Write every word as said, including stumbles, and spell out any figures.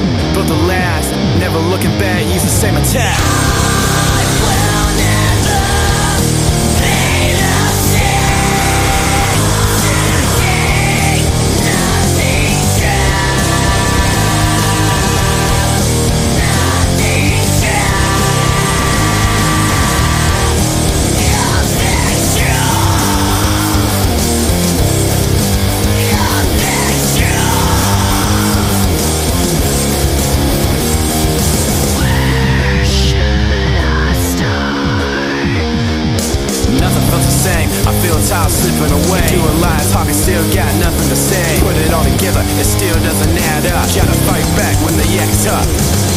Built to last, never looking back, use the same attack. I feel time slipping away. Doing lies, talking, still got nothing to say. Put it all together, it still doesn't add up. Gotta fight back when the yak's up.